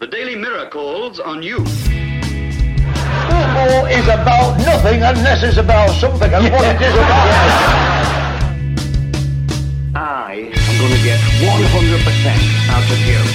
The Daily Mirror calls on you. Football is about nothing unless it's about something, and what it is about. I am going to get 100% out of you.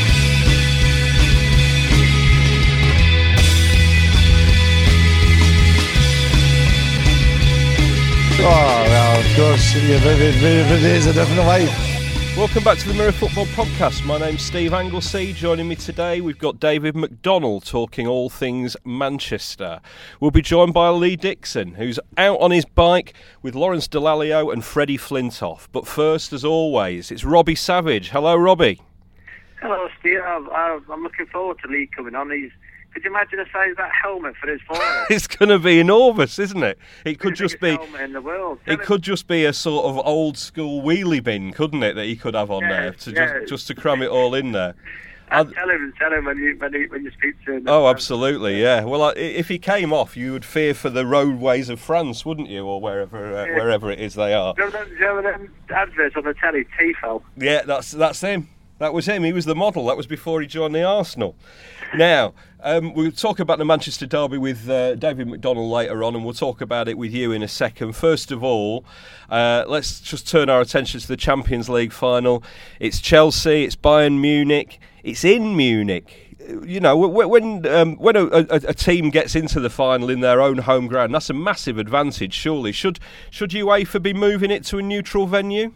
Oh, well, of course, it is a different life. Welcome back to the Mirror Football Podcast. My name's Steve Anglesey. Joining me today, we've got David McDonnell talking all things Manchester. We'll be joined by Lee Dixon, who's out on his bike with Lawrence Dallaglio and Freddie Flintoff. But first, as always, it's Robbie Savage. Hello, Robbie. Hello, Steve. I'm looking forward to Lee coming on. Could you imagine the size of that helmet for his forehead? It's going to be enormous, isn't it? It could just be. Helmet in the world. It could just be a sort of old school wheelie bin, couldn't it? That he could have on there just to cram it all in there. And tell him when you speak to him. Oh, absolutely, yeah. Well, if he came off, you would fear for the roadways of France, wouldn't you, or wherever it is they are. Do you remember them adverts on the telly, Tefal? Yeah, that's him. That was him. He was the model. That was before he joined the Arsenal. Now, we'll talk about the Manchester derby with David McDonnell later on, and we'll talk about it with you in a second. First of all, let's just turn our attention to the Champions League final. It's Chelsea, it's Bayern Munich, it's in Munich. You know, when a team gets into the final in their own home ground, that's a massive advantage, surely. Should UEFA be moving it to a neutral venue?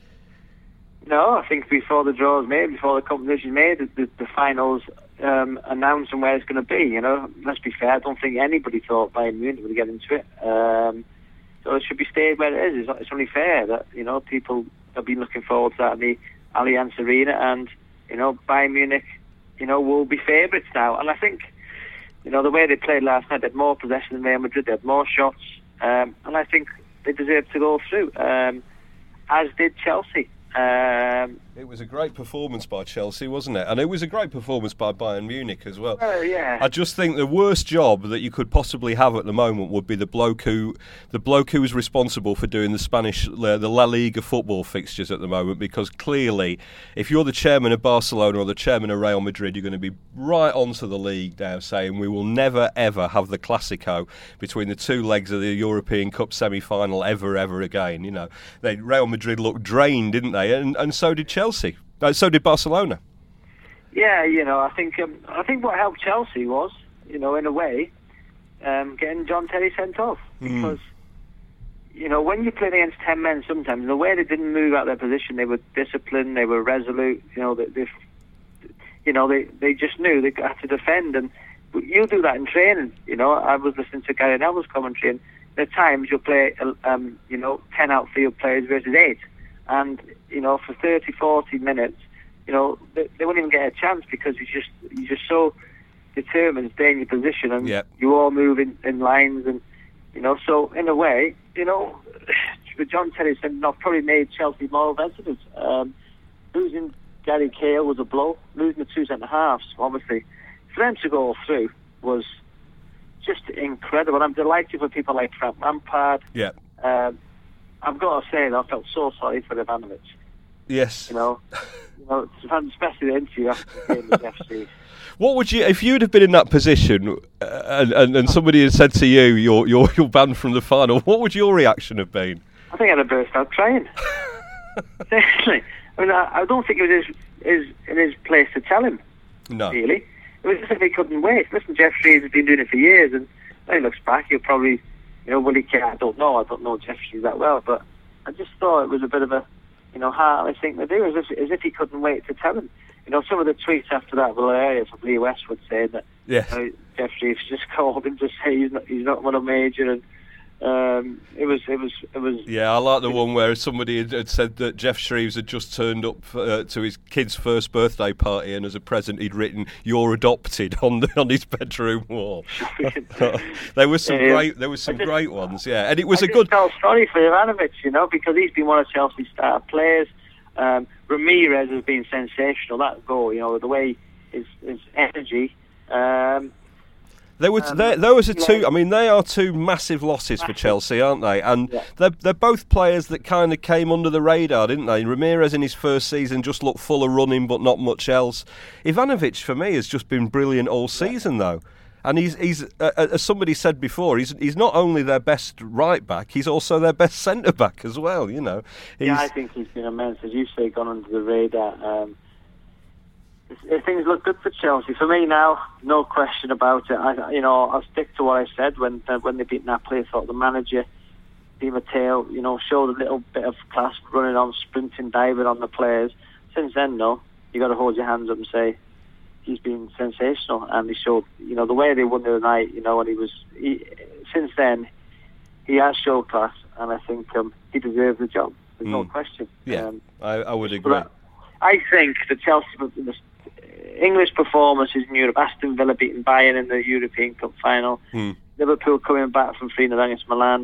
No, I think before the draw's made, before the competition's made, the finals announced and where it's going to be. You know, let's be fair. I don't think anybody thought Bayern Munich would get into it. So it should be stayed where it is. It's only fair that people have been looking forward to that in the Allianz Arena, and Bayern Munich, will be favourites now. And I think, the way they played last night, they had more possession than Real Madrid. They had more shots, and I think they deserve to go through, as did Chelsea. It was a great performance by Chelsea, wasn't it? And it was a great performance by Bayern Munich as well. Yeah. I just think the worst job that you could possibly have at the moment would be the bloke who is responsible for doing the Spanish, the La Liga football fixtures at the moment, because clearly, if you're the chairman of Barcelona or the chairman of Real Madrid, you're going to be right onto the league now, saying we will never ever have the Clásico between the two legs of the European Cup semi-final ever again. Real Madrid looked drained, didn't they? And so did Chelsea. So did Barcelona. Yeah, I think what helped Chelsea was, in a way, getting John Terry sent off. Because, when you played against 10 men sometimes, the way they didn't move out of their position, they were disciplined, they were resolute, they just knew they had to defend. And you do that in training. I was listening to Gary Neville's commentary, and at times you'll play, 10 outfield players versus 8. And, for 30, 40 minutes, they wouldn't even get a chance because you're just so determined to stay in your position, and you all move in lines. And, so in a way, John Terry said, probably made Chelsea more veterans. Losing Gary Cahill was a blow. Losing the two centre-halves, obviously. For them to go through was just incredible. And I'm delighted for people like Frank Lampard. Yeah. I've got to say that I felt so sorry for Ivanovic. Yes. Especially the interview after the game with the FC. What would you, if you'd have been in that position and somebody had said to you, you're banned from the final, what would your reaction have been? I think I'd have burst out crying. Seriously. I don't think it was in his place to tell him. No. Really. It was just if he couldn't wait. Listen, Jeff Shreves has been doing it for years, and when he looks back, he'll probably... will he care? I don't know Jeff Shreves that well, but I just thought it was a bit of a, heartless thing to do, as if he couldn't wait to tell him. Some of the tweets after that were hilarious of Lee Westwood saying that Jeff Shreves just called him to say he's not won a major, and it was. Yeah, I like the one where somebody had said that Jeff Shreves had just turned up to his kid's first birthday party, and as a present he'd written "You're adopted" on his bedroom wall. There was some great ones, yeah, and it was a good. I felt sorry for Ivanovic, because he's been one of Chelsea's star players. Ramirez has been sensational. That goal, the way his energy. Those are two. I mean, they are two massive losses for Chelsea, aren't they? And they're both players that kind of came under the radar, didn't they? Ramirez in his first season just looked full of running, but not much else. Ivanovic, for me, has just been brilliant all season, though. And he's as somebody said before, he's not only their best right back, he's also their best centre back as well. You know. I think he's been immense, as you say, gone under the radar. Things look good for Chelsea. For me now, no question about it. I'll stick to what I said when they beat Napoli. I thought the manager, Di Matteo, showed a little bit of class, running on, sprinting, diving on the players. Since then, no, you got to hold your hands up and say he's been sensational, and he showed, the way they won the other night. And since then, he has showed class, and I think he deserves the job. There's no question. Yeah, I would agree. I think the Chelsea, the English performances in Europe, Aston Villa beating Bayern in the European Cup final, Liverpool coming back from 3-0 against Milan,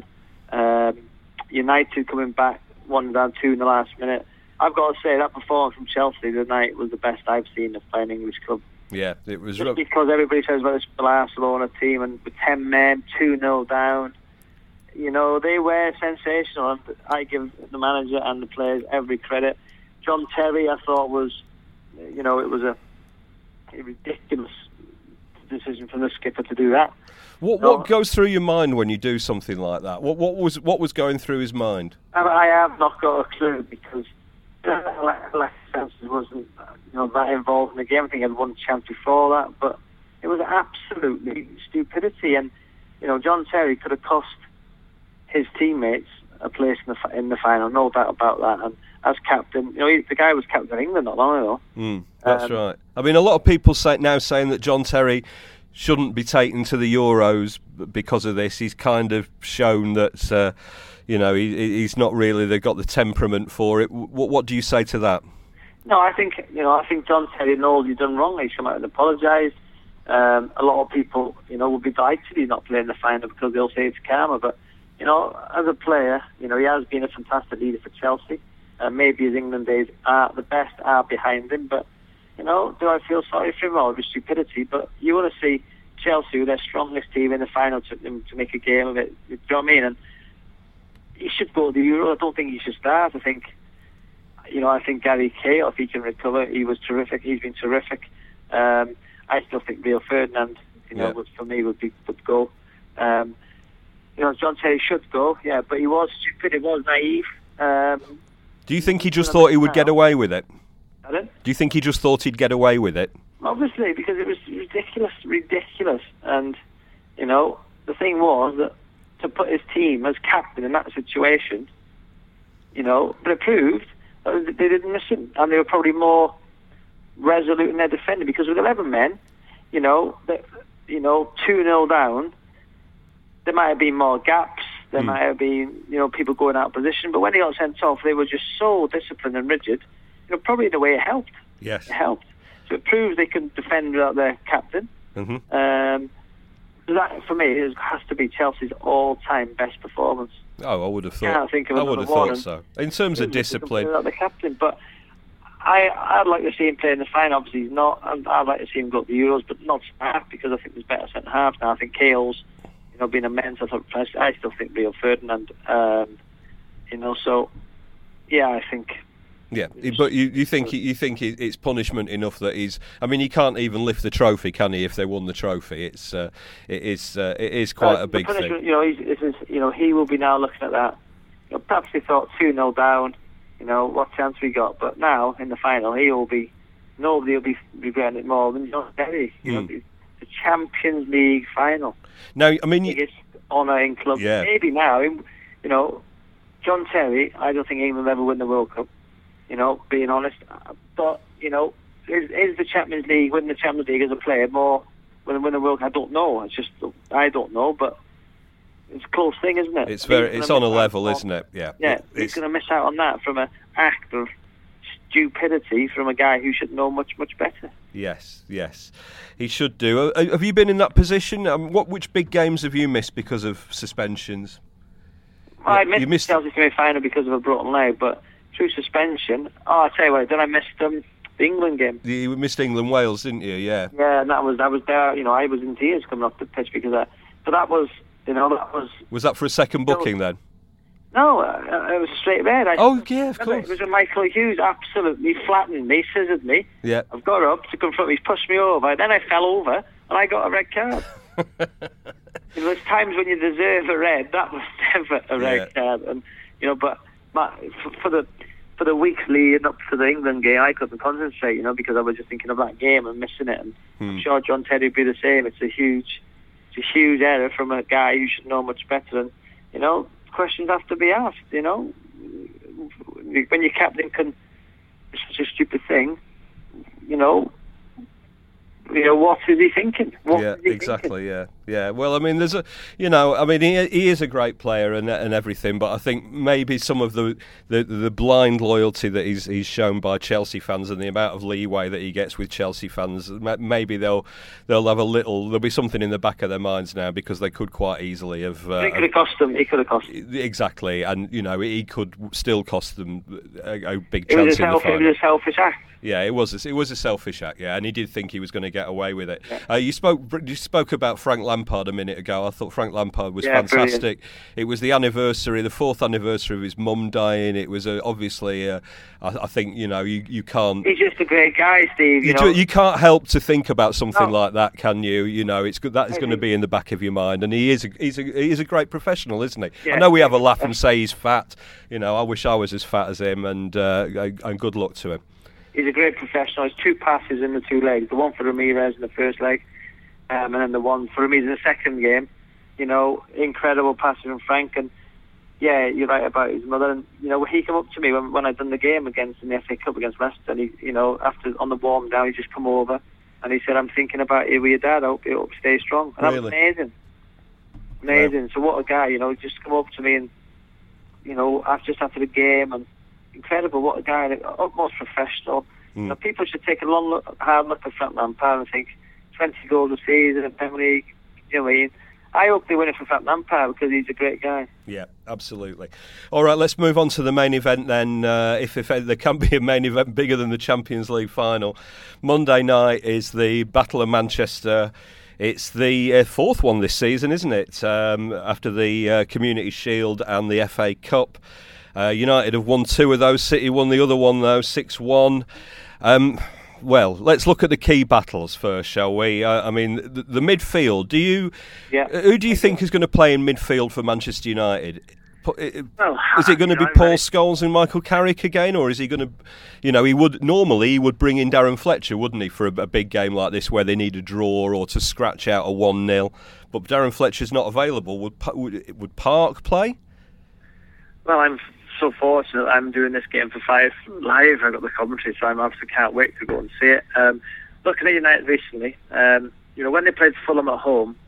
United coming back 1-2 in the last minute. I've got to say that performance from Chelsea tonight was the best I've seen by an English club. Yeah, it was. Just because everybody says about this Barcelona team and with 10 men, 2-0 down, they were sensational, and I give the manager and the players every credit. John Terry, I thought was, it was a ridiculous decision from the skipper to do that. What goes through your mind when you do something like that? What was going through his mind? I have not got a clue, because Alexis Sanchez wasn't that involved in the game. I think he had one chance before that, but it was absolutely stupidity. And John Terry could have cost his teammates a place in the final, no doubt about that. And as captain, the guy was captain of England not long ago. That's right. I mean, a lot of people saying that John Terry shouldn't be taken to the Euros because of this. He's kind of shown that he's not really got the temperament for it. What do you say to that? No, I think John Terry knows he's done wrong. He's come out and apologised. A lot of people, will be delighted he's not playing the final because they'll say it's karma. But as a player, he has been a fantastic leader for Chelsea. Maybe his England days the best are behind him, but do I feel sorry for him? Well, it was stupidity, but you want to see Chelsea with their strongest team in the final to make a game of it. Do you know what I mean? And he should go to the Euro. I don't think he should start. I think Gary Cahill, if he can recover, he was terrific. He's been terrific. I still think Rio Ferdinand, for me would go. John Terry should go, yeah, but he was stupid. He was naive. Do you think he just thought he would get away with it? Pardon? Do you think he just thought he'd get away with it? Obviously, because it was ridiculous. And, the thing was that to put his team as captain in that situation, but it proved that they didn't miss him. And they were probably more resolute in their defending, because with 11 men, 2-0 down, there might have been more gaps. There might have been, people going out of position. But when they got sent off, they were just so disciplined and rigid. Probably in a way it helped. Yes. It helped. So it proves they can defend without their captain. Mm-hmm. So that, for me, has to be Chelsea's all-time best performance. Oh, I would have thought. Can't think of another one. I would have thought so. In terms of discipline. Without the captain. But I'd like to see him play in the final. Obviously, he's not. I'd like to see him go to the Euros, but not start, because I think there's better centre-half now. I think Cahill's been immense. I still think Rio Ferdinand. So yeah, I think. Yeah, but you think it's punishment enough that he's. I mean, he can't even lift the trophy, can he? If they won the trophy, it is quite a big thing. He will be now looking at that. Perhaps he thought 2-0 down. What chance we got? But now in the final, nobody will be regretting it more than John Terry. The Champions League final. Now, I mean, biggest honour in club. Yeah. Maybe now, John Terry. I don't think England will ever win the World Cup. Being honest, but is the Champions League, winning the Champions League as a player, more when win the World Cup? I don't know. I don't know, but it's a close thing, isn't it? It's on a level, isn't it? Yeah. Yeah, he's going to miss out on that from an act of stupidity from a guy who should know much better. Yes, he should do. Have you been in that position? Which big games have you missed because of suspensions? I missed the Chelsea semi-final because of a broken leg, but through suspension, I'll tell you what, then I missed the England game. You missed England-Wales, didn't you? Yeah. Yeah, and I was there. You know, I was in tears coming off the pitch because of that. But that was, you know, that was. Was that for a second booking then? No, it was a straight red. Oh yeah, of course. It was when Michael Hughes absolutely flattened me, scissored me. Yeah. I've got up to confront me, he's pushed me over. Then I fell over and I got a red card. You know, there's times when you deserve a red. That was never a red card. And you know, but for the weeks leading up to the England game, I couldn't concentrate. You know, because I was just thinking of that game and missing it. And I'm sure John Terry would be the same. It's a huge error from a guy who should know much better. And you know, questions have to be asked. You know, when your captain can do such a stupid thing, you know, what is he thinking? Exactly. Yeah. Well, I mean, he is a great player and everything, but I think maybe some of the blind loyalty that he's shown by Chelsea fans and the amount of leeway that he gets with Chelsea fans, maybe they'll have there'll be something in the back of their minds now, because they could quite easily have. He could have cost them. Exactly, and he could still cost them a big chance in the final. It was a selfish act. Yeah, it was a selfish act. Yeah, and he did think he was going to get away with it. Yeah. You spoke about Frank Lampard a minute ago. I thought Frank Lampard was fantastic. Brilliant. It was the 4th anniversary of his mum dying. It was obviously. I think you can't. He's just a great guy, Steve. You can't help to think about something like that, can you? You know, it's good. That is going to be in the back of your mind. And he's a great professional, isn't he? Yeah. I know we have a laugh and say he's fat. You know, I wish I was as fat as him. And good luck to him. He's a great professional. He's 2 passes in the 2 legs. The one for Ramirez in the first leg, and then the one for Ramirez in the second game. You know, incredible passes from Frank. And yeah, you're right about his mother. And you know, he came up to me when I'd done the game in the FA Cup against Leicester. And he, after on the warm down, he just come over and he said, "I'm thinking about you with your dad. I hope you stay strong." And that was amazing. Wow. So what a guy. Just come up to me and just after the game and. Incredible, what a guy, utmost professional. People should take a hard look at Frank Lampard and think 20 goals a season in Premier League. I hope they win it for Frank Lampard because he's a great guy. Yeah, absolutely. All right, let's move on to the main event then. If there can be a main event bigger than the Champions League final, Monday night is the Battle of Manchester. It's the 4th one this season, isn't it? After the Community Shield and the FA Cup. United have won 2 of those. City won the other one, though, 6-1. Well, let's look at the key battles first, shall we? I mean, the midfield. Who do you think is going to play in midfield for Manchester United? Is it going to be Paul Scholes and Michael Carrick again, or is he going to? He would bring in Darren Fletcher, wouldn't he, for a big game like this where they need a draw or to scratch out a 1-0. But Darren Fletcher's not available. Would Park play? Well, I'm so fortunate I'm doing this game for 5 live. I got the commentary, so I'm obviously can't wait to go and see it. Looking at United recently, when they played Fulham at home,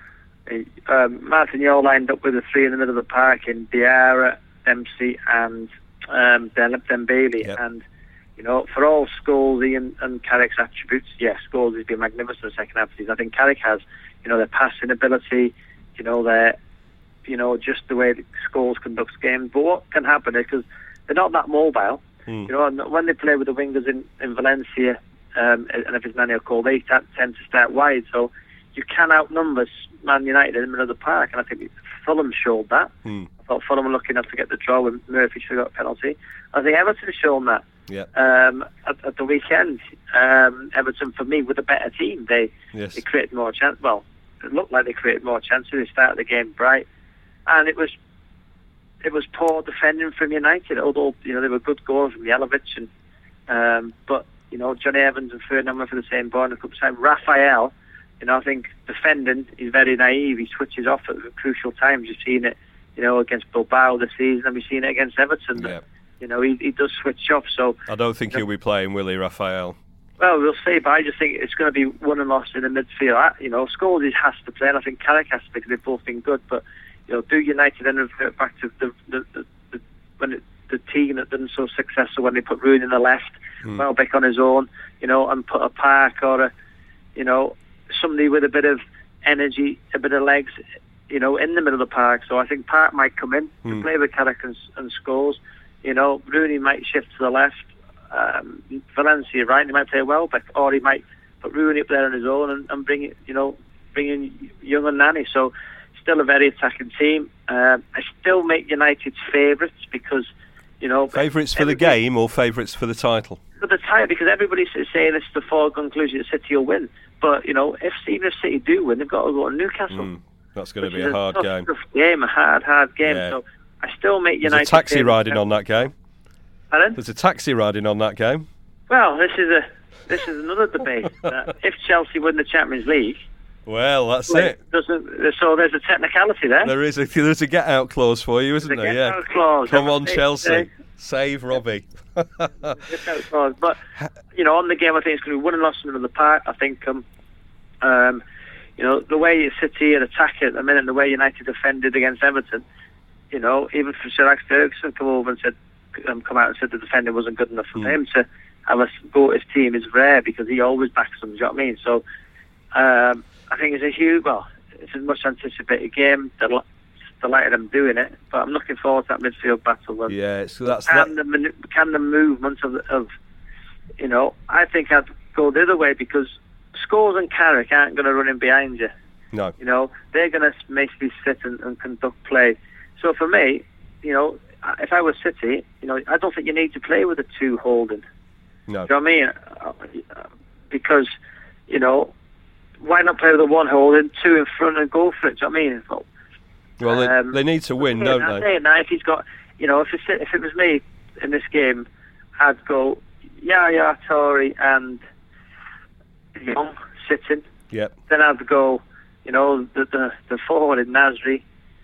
Martin Yeo lined up with the 3 in the middle of the park in Diarra, Dempsey and Dembele. Yep. And for all Scholes and Carrick's attributes, yes, Scholes has been magnificent in the second half of the season. I think Carrick has, their passing ability, their just the way that Scholes conducts games. But what can happen is, because they're not that mobile, and when they play with the wingers in Valencia and if it's Nanny Cole, they tend to start wide. So you can outnumber Man United in the middle of the park, and I think Fulham showed that. I thought Fulham were lucky enough to get the draw when Murphy should have got a penalty. I think Everton shown that at the weekend. Everton, for me, were the better team. They created more chance. Well, it looked like they created more chances. They started the game bright. And it was poor defending from United, although they were good goals from Jelavic but Johnny Evans and Ferdinand went for the same ball in a couple of times. Raphael, I think defending is very naive. He switches off at crucial times. You've seen it, against Bilbao this season, and we've seen it against Everton. Yeah. He does switch off. So I don't think he'll be playing, will he, Raphael? Well, we'll see, but I just think it's going to be won and lost in the midfield. Scholes has to play, and I think Carrick has to play because they've both been good, but do United then revert back to the team that done so successful when they put Rooney in the left, Welbeck on his own, and put a Park or somebody with a bit of energy, a bit of legs, in the middle of the park. So I think Park might come in to play with Carrick and Scholes. Rooney might shift to the left. Valencia, right? He might play Welbeck, or he might put Rooney up there on his own and bring in Young and Nani. So still a very attacking team. I still make United's favourites because, favourites for the game or favourites for the title? For the title, because everybody's saying it's the foregone conclusion that City will win. But even if City do win, they've got to go to Newcastle. That's going to be a hard game. Tough game, a hard game. Yeah. So I still make United. There's a taxi riding on that game. Pardon? There's a taxi riding on that game. Well, this is another debate. If Chelsea win the Champions League, well, that's it. So there's a technicality there. There's a get out clause for you, isn't there? Get out clause. Come on, Chelsea, save Robbie. Get out clause. But on the game, I think it's going to be 1-0 in the park. I think the way City are attacking at the minute, and the way United defended against Everton, even for Sir Alex Ferguson come out and said the defending wasn't good enough for him to have a go at his team is rare, because he always backs them. Do you know what I mean? So I think it's a much anticipated game. Delighted I'm doing it, but I'm looking forward to that midfield battle. And can the movement of I think I'd go the other way, because Scholes and Carrick aren't going to run in behind you. No. They're going to basically sit and conduct play. So for me, if I was City, I don't think you need to play with a 2 holding. No. Do you know what I mean? Because, why not play with a 1 holding, 2 in front and go for it? Do you know what I mean? Well, they need to win, don't they? Now, if he's got, if it was me in this game, I'd go Yaya Toure and Young sitting. Yep. Then I'd go, the forward in Nasri,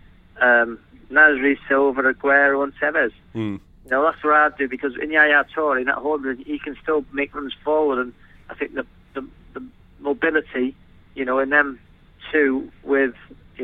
Silva, Aguero, and Tevez. That's what I'd do, because in Yaya Toure, in that holding, he can still make runs forward, and I think the mobility, in them two with,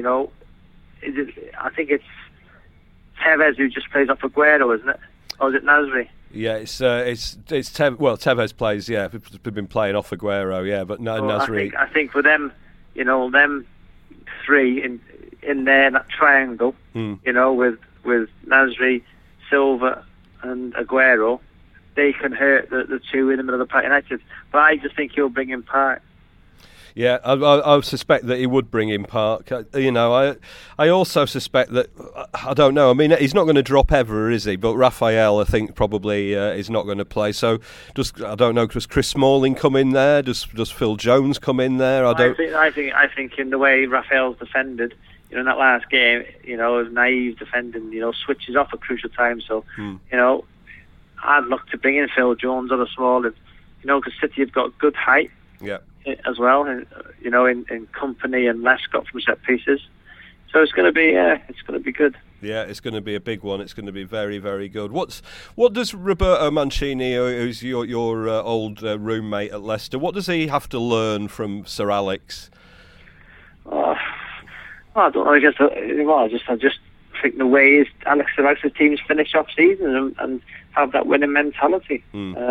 I think it's Tevez who just plays off Aguero, isn't it? Or is it Nasri? Yeah, Tevez plays. Yeah, we've been playing off Aguero. Yeah, but no, Nasri. I think for them, them 3 in there, that triangle, with Nasri, Silva, and Aguero, they can hurt the 2 in the middle of the park United. But I just think he'll bring in Park. Yeah, I suspect that he would bring in Park. I also suspect that, I don't know, I mean, he's not going to drop ever, is he? But Raphael, I think, probably is not going to play. So, does Chris Smalling come in there? Does Phil Jones come in there? I think in the way Raphael's defended, in that last game, naive defending, switches off at crucial times. So, I'd look to bring in Phil Jones or the Smalling, because City have got good height. Yeah. As well, in Company and Lescott from set pieces, so it's going to be good. Yeah, it's going to be a big one. It's going to be very, very good. What does Roberto Mancini, who's your old roommate at Leicester, what does he have to learn from Sir Alex? I don't know. I just think the way Sir Alex's teams finish off season and have that winning mentality.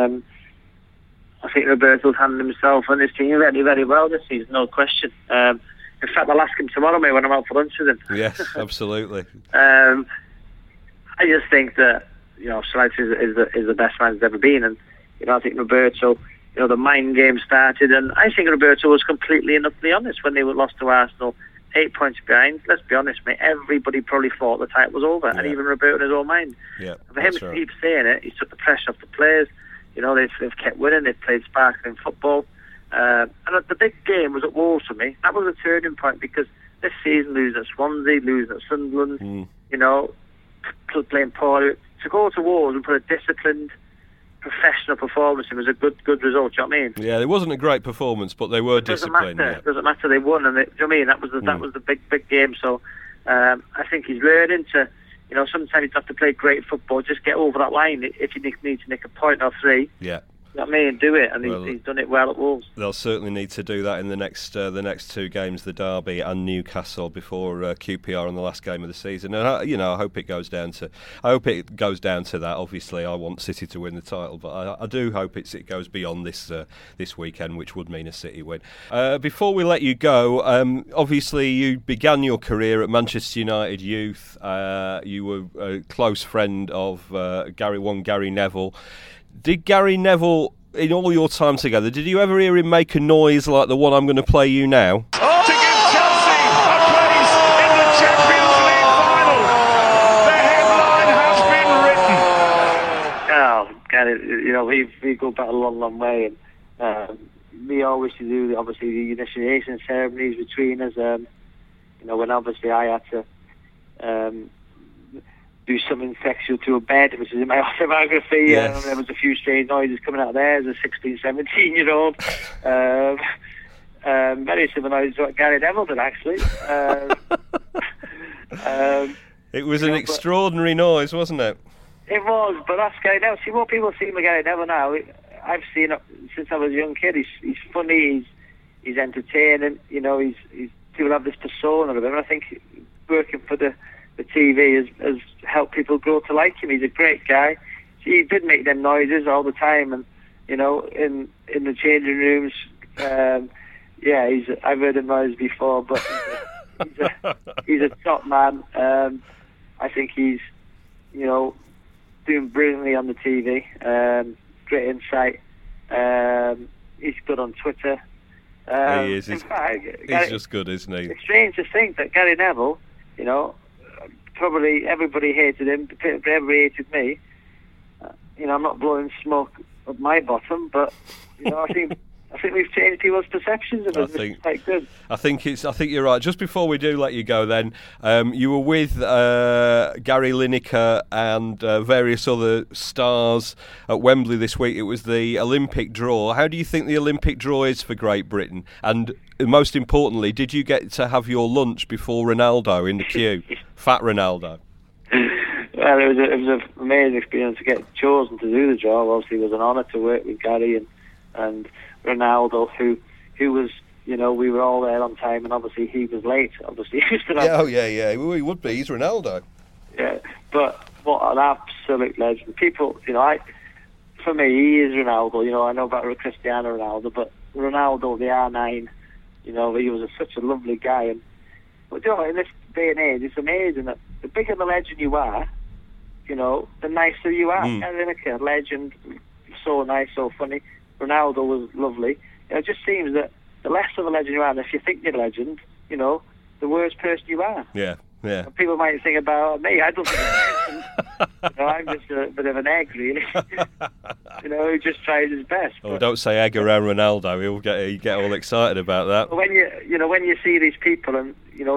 I think Roberto's handled himself and his team very, very well this season, no question. In fact, I'll ask him tomorrow, mate, when I'm out for lunch with him. Yes, absolutely. I just think that Sir Alex is the best man he's ever been, and I think Roberto, the mind game started, and I think Roberto was completely and utterly honest when they were lost to Arsenal, 8 points behind. Let's be honest, mate. Everybody probably thought the title was over, and even Roberto in his own mind. Yeah, for him to keep saying it, he took the pressure off the players. They've kept winning. They've played sparkling football. And the big game was at Wolves for me. That was a turning point, because this season, losing at Swansea, losing at Sunderland, playing poorly. To go to Wolves and put a disciplined, professional performance in was a good result. Do you know what I mean? Yeah, it wasn't a great performance, but they were disciplined. It doesn't matter. They won, and do you know what I mean? That was the big game. So I think he's learning to. Sometimes you have to play great football. Just get over that line if you need to nick a point or 3. Yeah. You know what I mean? Do it, and he's done it well at Wolves. They'll certainly need to do that in the next 2 games, the Derby and Newcastle, before QPR on the last game of the season. And I hope it goes down to. I hope it goes down to that. Obviously, I want City to win the title, but I do hope it goes beyond this weekend, which would mean a City win. Before we let you go, obviously you began your career at Manchester United Youth. You were a close friend of Gary Neville. Did Gary Neville, in all your time together, did you ever hear him make a noise like the one I'm going to play you now? To give Chelsea a place in the Champions League final. The headline has been written. Oh, Gary, we go back a long, long way. And we always used to do, obviously, the initiation ceremonies between us. When obviously I had to do something sexual to a bed, which is in my autobiography. Yes. There was a few strange noises coming out there as a 16, 17-year-old. Very similar noises to what Gary Neville did, actually. It was an extraordinary noise, wasn't it? It was, but that's Gary Neville. See, what people see with Gary Neville now, I've seen it since I was a young kid. He's funny, he's entertaining, he's people have this persona of him. And I think working for the TV has helped people grow to like him. He's a great guy. He did make them noises all the time, and in the changing rooms, I've heard him noise before, but he's a top man. I think he's doing brilliantly on the TV. Great insight. He's good on Twitter. He is. In fact, He's just good, isn't he? It's strange to think that Gary Neville, probably everybody hated him, but everybody hated me. I'm not blowing smoke up my bottom, but I think we've changed people's perceptions of us, which is quite good. I think you're right. Just before we do let you go, then you were with Gary Lineker and various other stars at Wembley this week. It was the Olympic draw. How do you think the Olympic draw is for Great Britain? And most importantly, did you get to have your lunch before Ronaldo in the queue? Fat Ronaldo. Well, it was an amazing experience to get chosen to do the draw. Obviously, it was an honour to work with Gary and Ronaldo, who was, we were all there on time, and obviously he was late. Obviously, he was yeah. He would be. He's Ronaldo. Yeah, but what an absolute legend. People, for me, he is Ronaldo. I know about Cristiano Ronaldo, but Ronaldo, the R9, he was such a lovely guy. But in this day and age, it's amazing that the bigger the legend you are, the nicer you are. Gary Lineker, legend, so nice, so funny. Ronaldo was lovely. It just seems that the less of a legend you are, and if you think you're a legend, the worse person you are. Yeah. And people might think about me. I don't think I'm a legend. I'm just a bit of an egg, really. Who just tries his best. Oh, don't say egg around Ronaldo. He'll get all excited about that. When you see these people and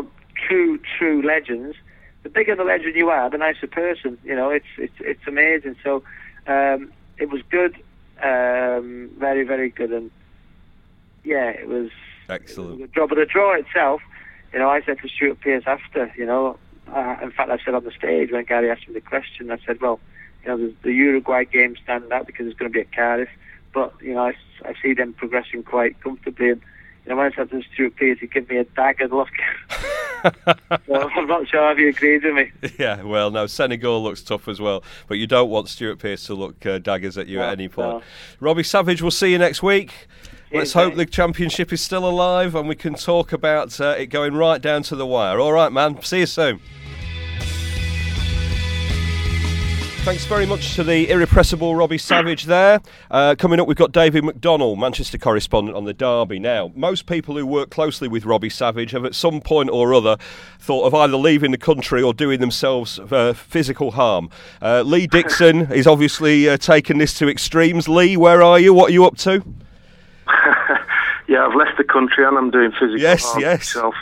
true legends, the bigger the legend you are, the nicer person. It's amazing. So it was good. Very, very good, and it was excellent. The job of the draw itself. I said to Stuart Pearce after, in fact, I said on the stage when Gary asked me the question, I said, well, the Uruguay game standing out because it's going to be at Cardiff, but I see them progressing quite comfortably, and when I said to Stuart Pearce, he gave me a daggered look. So I'm not sure if he agrees with me. Yeah, well, no, Senegal looks tough as well, but you don't want Stuart Pearce to look daggers at you at any point. No. Robbie Savage, we'll see you next week. Let's hope the championship is still alive and we can talk about it going right down to the wire. All right, man. See you soon. Thanks very much to the irrepressible Robbie Savage there. Coming up, we've got David McDonnell, Manchester correspondent on the Derby. Now, most people who work closely with Robbie Savage have at some point or other thought of either leaving the country or doing themselves physical harm. Lee Dixon is obviously taken this to extremes. Lee, where are you? What are you up to? Yeah, I've left the country and I'm doing physical harm myself.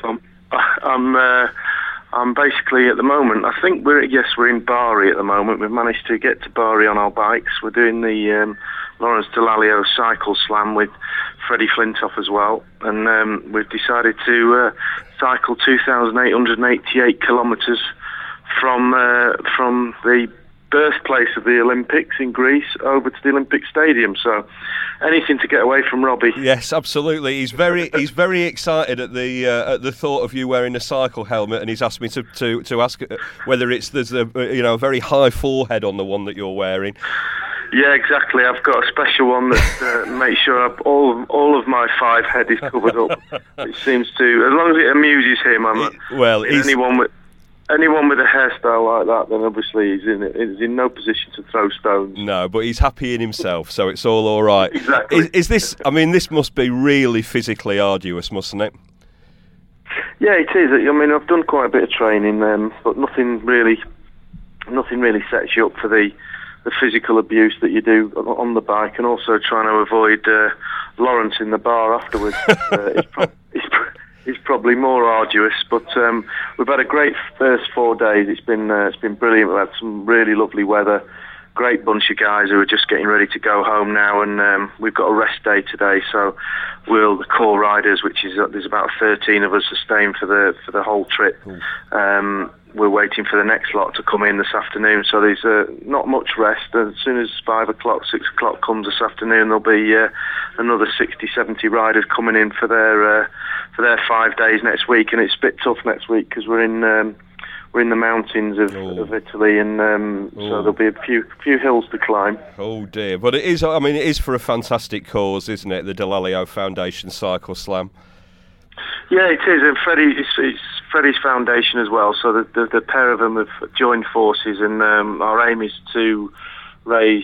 I'm basically at the moment, I think we're in Bari at the moment. We've managed to get to Bari on our bikes. We're doing the Lawrence Dallaglio cycle slam with Freddie Flintoff as well. And we've decided to cycle 2,888 kilometres from the birthplace of the Olympics in Greece over to the Olympic Stadium. So anything to get away from Robbie. Yes, absolutely. He's very excited at the thought of you wearing a cycle helmet, and he's asked me to ask whether there's a very high forehead on the one that you're wearing. Yeah, exactly. I've got a special one that makes sure all of my 5 head is covered up. It seems to, as long as it amuses him. anyone with a hairstyle like that, then obviously is in no position to throw stones. No, but he's happy in himself, so it's all right. Exactly. Is this? I mean, this must be really physically arduous, mustn't it? Yeah, it is. I mean, I've done quite a bit of training, but nothing really sets you up for the physical abuse that you do on the bike, and also trying to avoid Lawrence in the bar afterwards. It's probably more arduous, but we've had a great first 4 days. It's been brilliant. We've had some really lovely weather. Great bunch of guys who are just getting ready to go home now, and we've got a rest day today. So the core riders, which is there's about 13 of us, are staying for the whole trip. We're waiting for the next lot to come in this afternoon. So there's not much rest. As soon as 5 o'clock, 6 o'clock comes this afternoon, there'll be another 60, 70 riders coming in for their 5 days next week. And it's a bit tough next week because we're in the mountains of Italy, and so there'll be a few hills to climb. Oh dear! But it is. I mean, it is for a fantastic cause, isn't it? The Dallaglio Foundation Cycle Slam. Yeah, it is, and it's Freddie's foundation as well. So the pair of them have joined forces, and our aim is to raise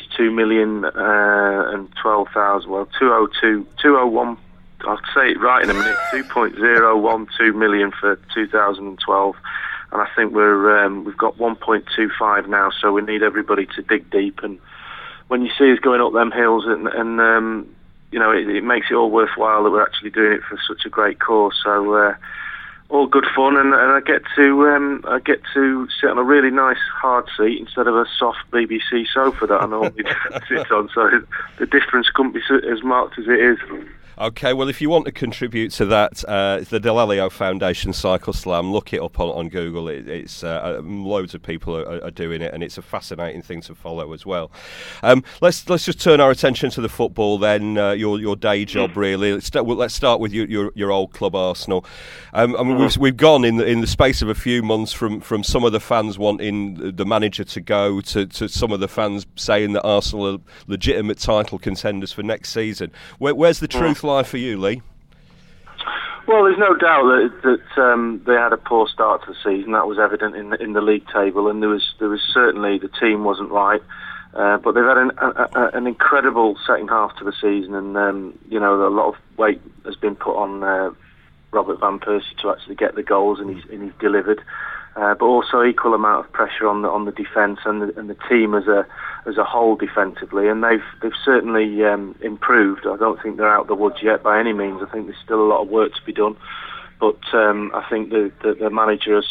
2,012,000. Well, 201. I'll say it right in a minute. 2.012 million for 2012. And I think we've got 1.25 now, so we need everybody to dig deep. And when you see us going up them hills, and you know, it makes it all worthwhile that we're actually doing it for such a great cause. So all good fun, and I get to sit on a really nice hard seat instead of a soft BBC sofa that I normally sit on. So the difference couldn't be as marked as it is. Okay, well, if you want to contribute to that, it's the Dallaglio Foundation Cycle Slam. Look it up on Google. It's loads of people are doing it, and it's a fascinating thing to follow as well. Let's just turn our attention to the football then. Your day job, really. Let's start with your old club, Arsenal. I mean, we've gone in the space of a few months from some of the fans wanting the manager to go to some of the fans saying that Arsenal are legitimate title contenders for next season. Where's the truth lie for you, Lee? Well, there's no doubt that they had a poor start to the season. That was evident in the league table, and there was certainly the team wasn't right. But they've had an incredible second half to the season, and you know, a lot of weight has been put on Robert van Persie to actually get the goals, and he's delivered. But also equal amount of pressure on the defence and the team as a whole defensively, and they've certainly improved. I don't think they're out of the woods yet by any means. I think there's still a lot of work to be done, but I think the managers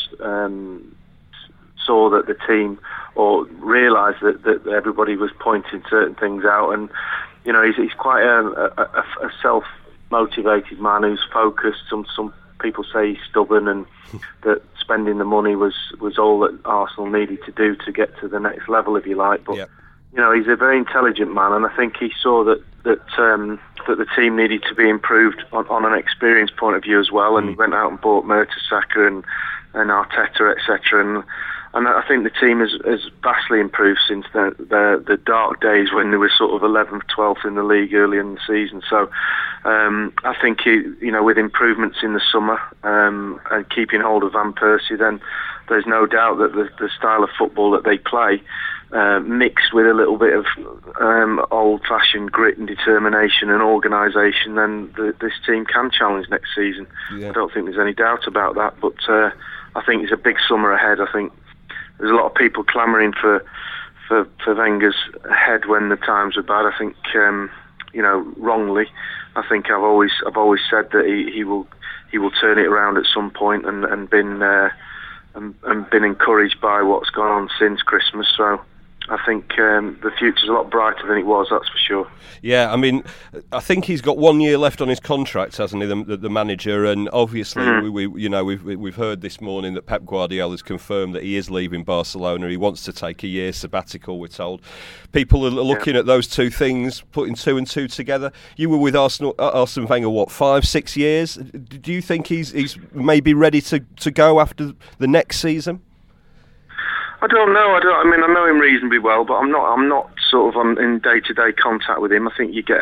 saw that the team, or realised that everybody was pointing certain things out, and you know, he's quite a self-motivated man who's focused. Some people say he's stubborn, and that spending the money was all that Arsenal needed to do to get to the next level, if you like. But you know, he's a very intelligent man, and I think he saw that the team needed to be improved on an experience point of view as well. And he went out and bought Mertesacker and Arteta, etc. And I think the team has vastly improved since the dark days when they were sort of 11th, 12th in the league early in the season. So I think with improvements in the summer and keeping hold of Van Persie, then there's no doubt that the style of football that they play, mixed with a little bit of old-fashioned grit and determination and organisation, then this team can challenge next season. Yeah. I don't think there's any doubt about that, but I think there's a big summer ahead. I think there's a lot of people clamouring for Wenger's head when the times are bad. I think wrongly. I think I've always said that he will turn it around at some point, and been encouraged by what's gone on since Christmas. So I think the future's a lot brighter than it was, that's for sure. Yeah, I mean, I think he's got 1 year left on his contract, hasn't he, the manager? And obviously, we've heard this morning that Pep Guardiola's confirmed that he is leaving Barcelona. He wants to take a year sabbatical, we're told. People are looking at those two things, putting two and two together. You were with Arsene Wenger, 5-6 years? Do you think he's maybe ready to go after the next season? I don't know. I mean, I know him reasonably well, but I'm not sort of in day-to-day contact with him. I think you get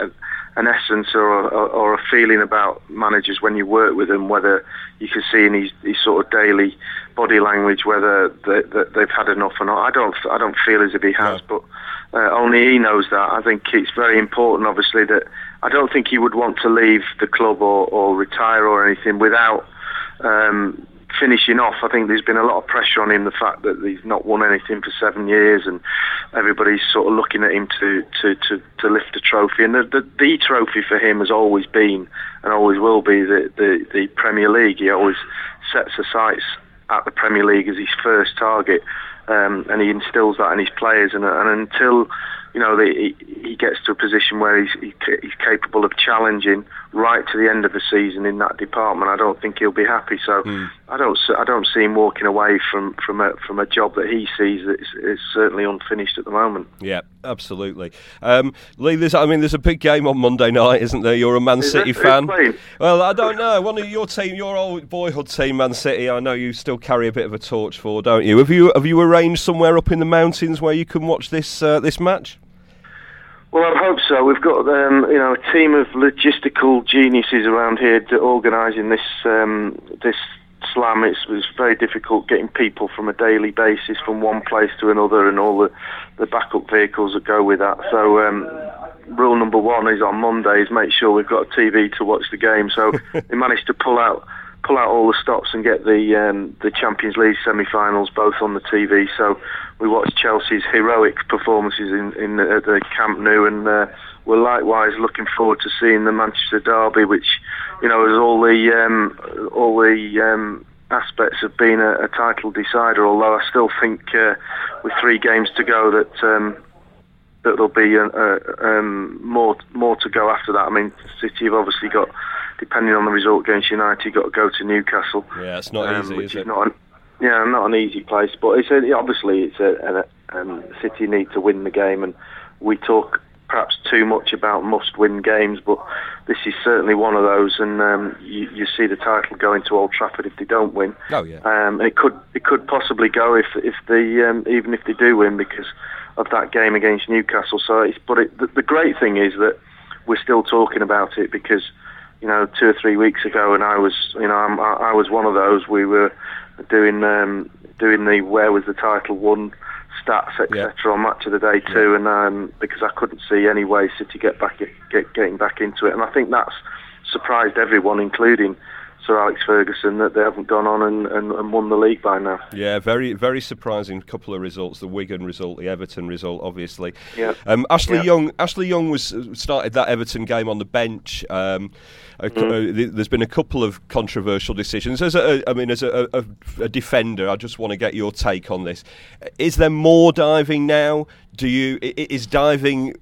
an essence or a feeling about managers when you work with them, whether you can see in his sort of daily body language whether they've had enough or not. I don't feel as if he has, but only he knows that. I think it's very important, obviously, that I don't think he would want to leave the club or retire or anything without finishing off. I think there's been a lot of pressure on him, the fact that he's not won anything for 7 years, and everybody's sort of looking at him to lift a trophy. And the trophy for him has always been and always will be the Premier League. He always sets the sights at the Premier League as his first target, and he instills that in his players. And until he gets to a position where he's capable of challenging right to the end of the season in that department, I don't think he'll be happy. So I don't see him walking away from a job that he sees that is certainly unfinished at the moment. Yeah, absolutely. Lee, there's a big game on Monday night, isn't there? You're a Man City fan. Well, I don't know. One of your team, your old boyhood team, Man City, I know you still carry a bit of a torch for, don't you? Have you arranged somewhere up in the mountains where you can watch this match? Well, I hope so. We've got a team of logistical geniuses around here organising this slam. It's very difficult getting people from a daily basis from one place to another, and all the backup vehicles that go with that. So rule number one is on Mondays, make sure we've got a TV to watch the game. So we managed to pull out all the stops and get the Champions League semi-finals both on the TV. So we watched Chelsea's heroic performances in the Camp Nou, and we're likewise looking forward to seeing the Manchester derby, which has all the aspects of being a title decider. Although I still think with 3 games to go that there'll be more to go after that. I mean, City have obviously got, depending on the result against United, got to go to Newcastle. Yeah, it's not easy, which is it? Not an easy place. But obviously City need to win the game, and we talk perhaps too much about must-win games, but this is certainly one of those. And you see the title going to Old Trafford if they don't win. Oh yeah. It could possibly go if they even if they do win, because of that game against Newcastle. So the great thing is that we're still talking about it, because 2 or 3 weeks ago, and I was one of those. We were doing the where was the title won stats, etc. on Match of the Day too, and because I couldn't see any way City getting back into it, and I think that's surprised everyone, including Sir Alex Ferguson, that they haven't gone on and won the league by now. Yeah, very, very surprising couple of results. The Wigan result, the Everton result, obviously. Yeah. Ashley Young started that Everton game on the bench. There's been a couple of controversial decisions. As a defender, I just want to get your take on this. Is there more diving now? Is diving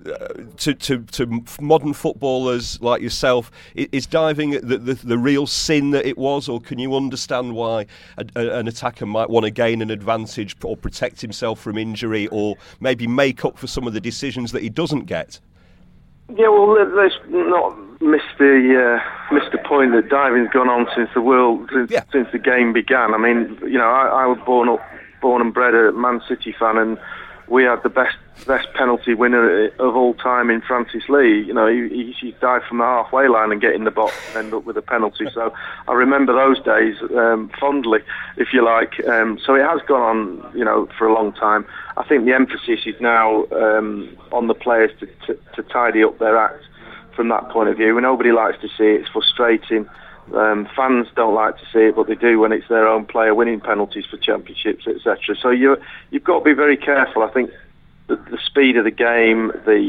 to modern footballers like yourself, is diving the real sin that it was, or can you understand why an attacker might want to gain an advantage or protect himself from injury, or maybe make up for some of the decisions that he doesn't get? Yeah, well, let's not miss the point that diving's gone on since the game began. I mean, I was born and bred a Man City fan, and we had the best penalty winner of all time in Francis Lee. He dived from the halfway line and get in the box and end up with a penalty. So I remember those days fondly, if you like. So it has gone on, for a long time. I think the emphasis is now on the players to tidy up their act from that point of view. Nobody likes to see it. It's frustrating. Fans don't like to see it, but they do when it's their own player winning penalties for championships, etc. So you've got to be very careful. I think the speed of the game,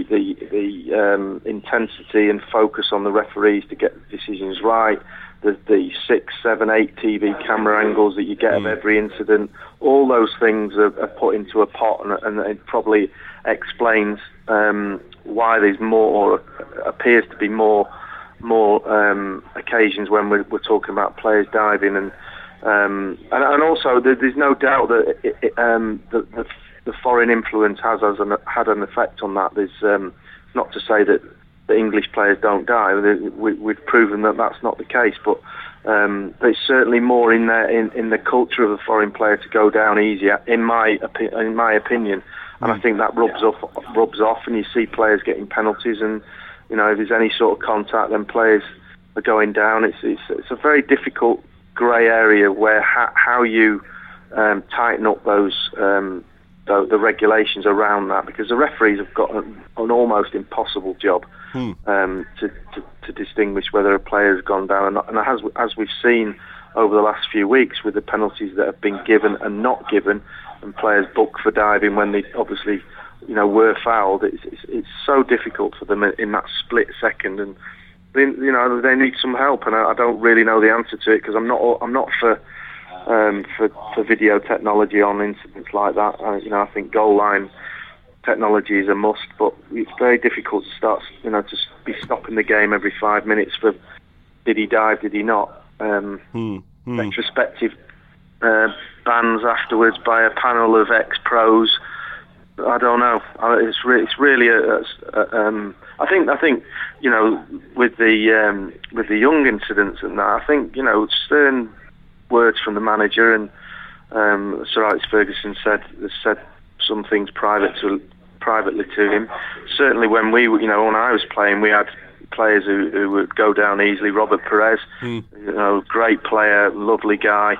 the intensity and focus on the referees to get decisions right, the 6, 7, 8 TV camera angles that you get of every incident, all those things are put into a pot, and it probably explains why there's more, appears to be more occasions when we're talking about players diving, and also there's no doubt that the foreign influence has had an effect on that. There's not to say that the English players don't dive. We've proven that that's not the case, but there's certainly more in the culture of a foreign player to go down easier, in my opinion, and I think that rubs off, and you see players getting penalties, and You know, if there's any sort of contact, then players are going down. It's a very difficult grey area where how you tighten up those the regulations around that, because the referees have got an almost impossible job to distinguish whether a player has gone down or not. And as we've seen over the last few weeks with the penalties that have been given and not given, and players booked for diving when they obviously, you know, were fouled, it's so difficult for them in that split second, and they need some help. And I don't really know the answer to it, because I'm not for video technology on incidents like that. I think goal line technology is a must, but it's very difficult to start, to be stopping the game every 5 minutes for did he dive, did he not? Retrospective bans afterwards by a panel of ex-pros. I don't know. It's really I think with the Young incidents and that, I think stern words from the manager, and Sir Alex Ferguson said some things privately to him. Certainly when when I was playing, we had players who would go down easily. Robert Perez, great player, lovely guy.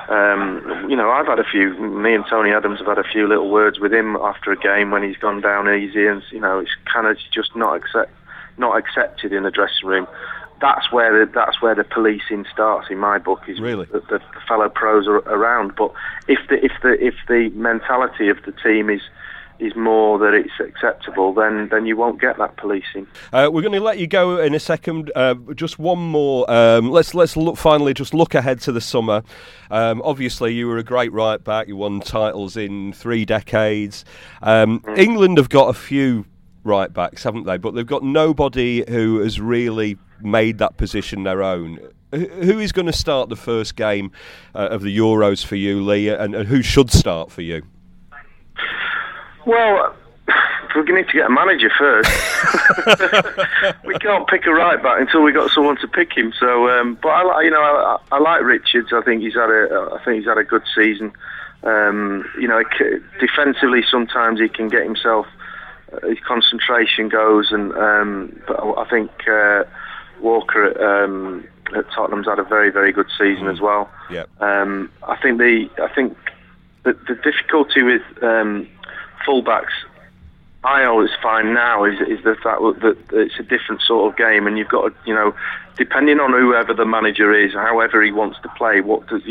I've had me and Tony Adams have had a few little words with him after a game when he's gone down easy, and it's kind of just not accepted in the dressing room. That's where the policing starts in my book. Is really the fellow pros are around. But if the mentality of the team is more that it's acceptable, then you won't get that policing. We're going to let you go in a second. Just one more. Let's look ahead to the summer. Obviously, you were a great right back. You won titles in 3 decades. England have got a few right backs, haven't they? But they've got nobody who has really made that position their own. Who is going to start the first game of the Euros for you, Lee, and who should start for you? Well, we're going to need to get a manager first. We can't pick a right back until we got someone to pick him. So, but I like Richards. I think he's had a good season. Defensively, sometimes he can get himself. His concentration goes, and but I think Walker at Tottenham's had a very, very good season as well. Yeah. I think the difficulty with fullbacks I always find now is the fact that it's a different sort of game, and you've got to, depending on whoever the manager is, however he wants to play,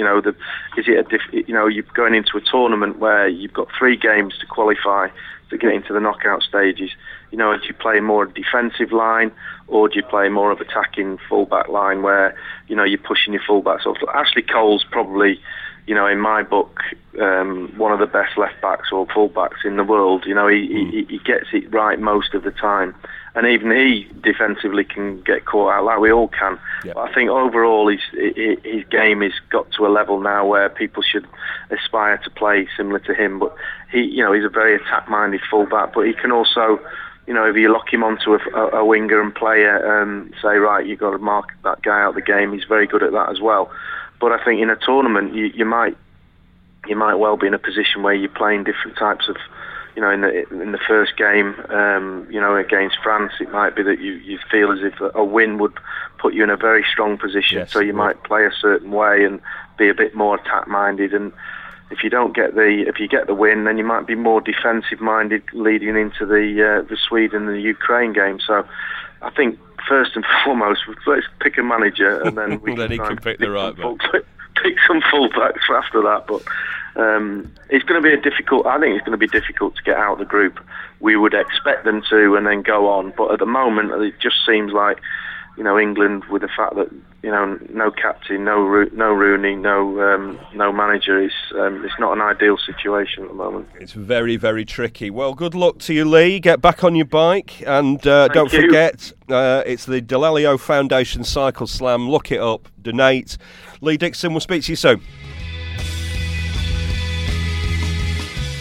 you're going into a tournament where you've got 3 games to qualify to get into the knockout stages. Do you play more defensive line, or do you play more of attacking fullback line where you're pushing your fullbacks off? Ashley Cole's probably, in my book, one of the best left backs or fullbacks in the world. He gets it right most of the time, and even he defensively can get caught out like we all can. Yep. But I think overall his game has got to a level now where people should aspire to play similar to him. But he's a very attack-minded fullback, but he can also, if you lock him onto a winger and play say, right, you've got to mark that guy out of the game, he's very good at that as well. But I think in a tournament, you might well be in a position where you're playing different types of, in the first game, against France, it might be that you feel as if a win would put you in a very strong position. Yes, so you might play a certain way and be a bit more attack-minded. And if you get the win, then you might be more defensive-minded leading into the Sweden and the Ukraine game. So I think first and foremost, let's pick a manager, and then we then he can pick the right back. Pick some fullbacks after that. But it's going to be difficult to get out of the group. We would expect them to, and then go on. But at the moment, it just seems like England, with the fact that no captain, no Rooney, no manager, it's not an ideal situation at the moment. It's very, very tricky. Well, good luck to you, Lee. Get back on your bike, and don't forget, it's the Dallaglio Foundation Cycle Slam. Look it up, donate. Lee Dixon, we'll speak to you soon.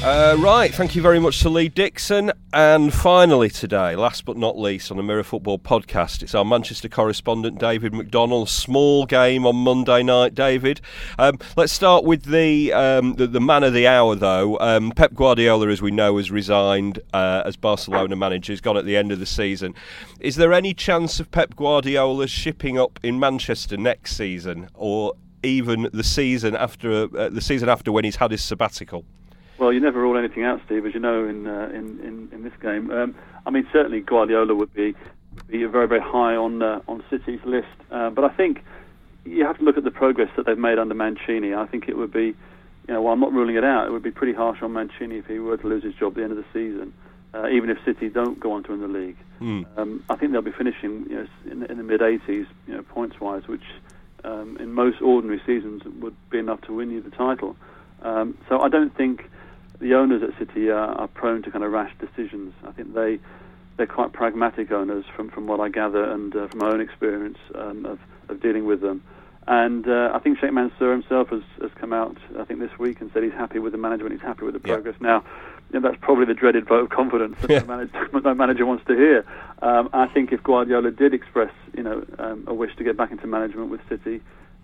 Right, thank you very much to Lee Dixon. And finally today, last but not least, on the Mirror Football podcast, it's our Manchester correspondent David McDonnell. Small game on Monday night, David. Let's start with the man of the hour, though. Pep Guardiola, as we know, has resigned as Barcelona manager. He's gone at the end of the season. Is there any chance of Pep Guardiola shipping up in Manchester next season, or even the season after when he's had his sabbatical? Well, you never rule anything out, Steve, as you know, in this game. I mean, certainly Guardiola would be very, very high on City's list. But I think you have to look at the progress that they've made under Mancini. I think it would be, while I'm not ruling it out, it would be pretty harsh on Mancini if he were to lose his job at the end of the season, even if City don't go on to win the league. I think they'll be finishing in the mid-80s, points-wise, which in most ordinary seasons would be enough to win you the title. So I don't think the owners at City are prone to kind of rash decisions. I think they're quite pragmatic owners from what I gather, and from my own experience of dealing with them. And I think Sheikh Mansour himself has come out, I think, this week and said he's happy with the management, he's happy with the progress. Now, that's probably the dreaded vote of confidence that no manager wants to hear. I think if Guardiola did express, a wish to get back into management with City,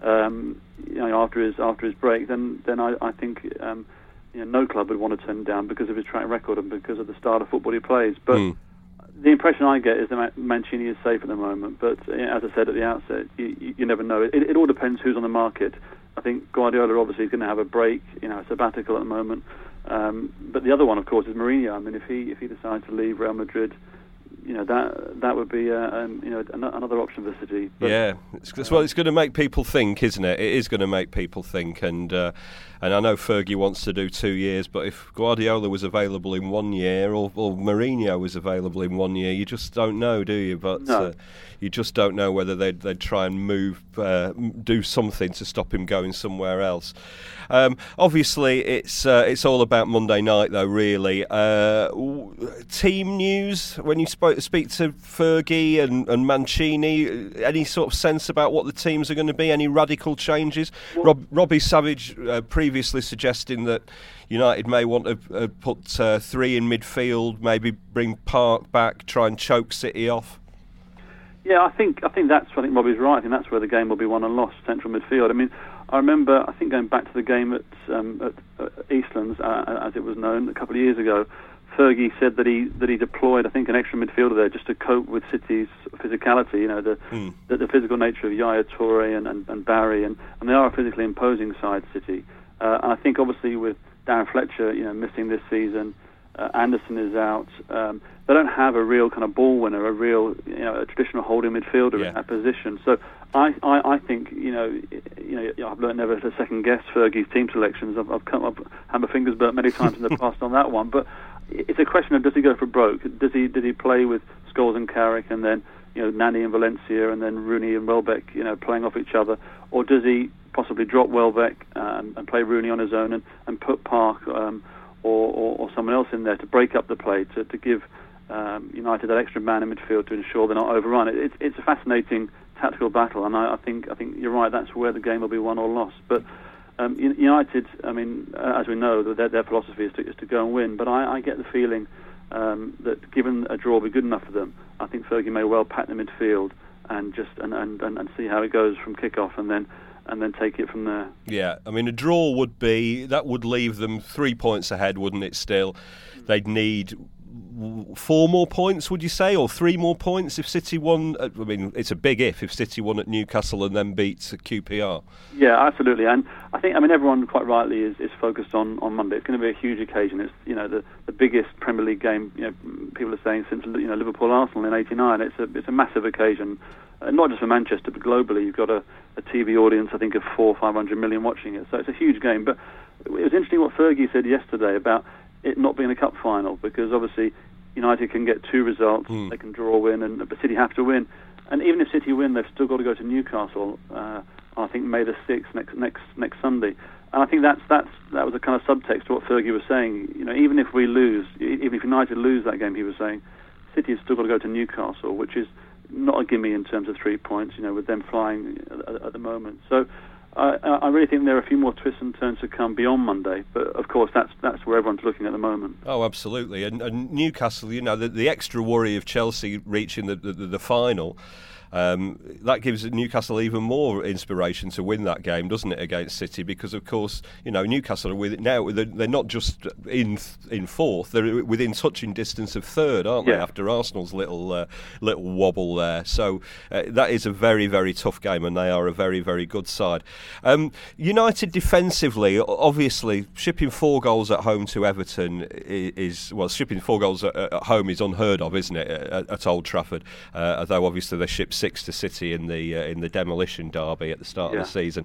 after his break, then I think no club would want to turn him down because of his track record and because of the style of football he plays. But the impression I get is that Mancini is safe at the moment. But as I said at the outset, you never know. It all depends who's on the market. I think Guardiola obviously is going to have a break, a sabbatical at the moment. But the other one, of course, is Mourinho. I mean, if he decides to leave Real Madrid, that would be another option for City. But, it's going to make people think, isn't it? It is going to make people think, and I know Fergie wants to do 2 years, but if Guardiola was available in 1 year, or Mourinho was available in 1 year, you just don't know, do you? But no. You just don't know whether they'd try and do something to stop him going somewhere else. Obviously, it's all about Monday night, though. Really, team news. When you speak to Fergie and Mancini, any sort of sense about what the teams are going to be? Any radical changes? Robbie Savage previously suggesting that United may want to put 3 in midfield, maybe bring Park back, try and choke City off. Yeah, I think Robbie's right. I think that's where the game will be won and lost, central midfield. I mean, I remember, I think, going back to the game at Eastlands, as it was known, a couple of years ago, Fergie said that he deployed, I think, an extra midfielder there just to cope with City's physicality. The physical nature of Yaya Toure and Barry, and they are a physically imposing side, City. And I think, obviously, with Darren Fletcher, missing this season, Anderson is out. They don't have a real kind of ball winner, a traditional holding midfielder in that position. So I think I've learned never to second guess Fergie's team selections. I've had my fingers burnt many times in the past on that one. But it's a question of, does he go for broke? Did he play with Scholes and Carrick, and then Nani and Valencia, and then Rooney and Welbeck playing off each other, or does he possibly drop Welbeck and play Rooney on his own and put Park or someone else in there to break up the play, to give United that extra man in midfield to ensure they're not overrun? It's a fascinating tactical battle, and I think you're right. That's where the game will be won or lost. But United, I mean, as we know, their philosophy is to go and win. But I get the feeling that given a draw will be good enough for them, I think Fergie may well pack the midfield and just and see how it goes from kick-off, and then take it from there. Yeah, I mean, a draw would leave them 3 points ahead, wouldn't it? Still, they'd need 4 more points, would you say, or 3 more points if City won? I mean, it's a big if City won at Newcastle and then beat QPR. Yeah, absolutely. And I think, everyone quite rightly is focused on Monday. It's going to be a huge occasion. It's the biggest Premier League game. People are saying since Liverpool Arsenal in '89. It's a massive occasion. Not just for Manchester, but globally. You've got a TV audience, I think, of 400-500 million watching it. So it's a huge game. But it was interesting what Fergie said yesterday about it not being a cup final, because obviously United can get 2 results, they can draw or win, but City have to win. And even if City win, they've still got to go to Newcastle, I think May the 6th, next Sunday. And I think that was a kind of subtext to what Fergie was saying. Even if we lose, even if United lose that game, he was saying, City has still got to go to Newcastle, which is not a gimme in terms of 3 points, with them flying at the moment. So I really think there are a few more twists and turns to come beyond Monday, but of course that's where everyone's looking at the moment. Oh, absolutely. And Newcastle, the extra worry of Chelsea reaching the final. That gives Newcastle even more inspiration to win that game, doesn't it, against City? Because of course, Newcastle are they're not just in fourth; they're within touching distance of third, aren't they? After Arsenal's little wobble there, so that is a very, very tough game, and they are a very, very good side. United defensively, obviously, shipping 4 goals at home to Everton shipping 4 goals at home is unheard of, isn't it? At Old Trafford, although obviously they shipped 6 to City in the demolition derby at the start of the season.